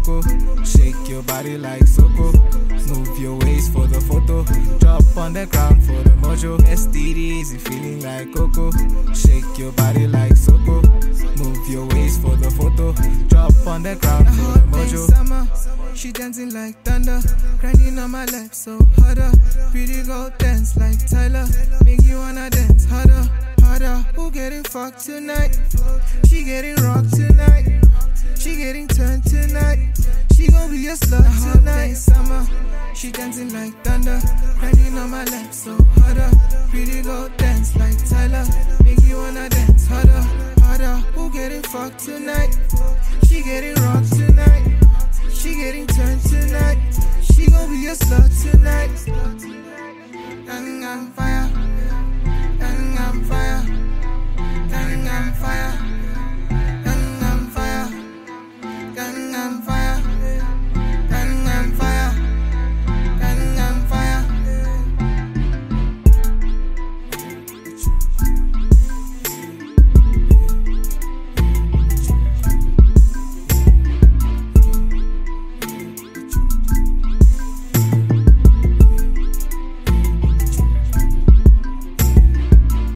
coco. Shake your body like Soko. Move your waist for the photo. Drop on the ground for the mojo. STDs, you feeling like Coco. Shake your body like Soko. Move your waist for the photo. Drop on the ground for the mojo. Summer, she dancing like thunder. Grinding on my lap so harder. Pretty girl dance like Tyler. Make you wanna dance harder, harder. Who getting fucked tonight? She getting rocked tonight. She getting turned tonight. She gon' be a slut tonight. Summer, she dancing like thunder. Grinding on my lap so harder. Pretty girl dance like Tyler. Make you wanna dance harder, harder. Who getting fucked tonight? She getting rocked tonight. She getting turned tonight. She gon' be a slut tonight. Gang gang fire.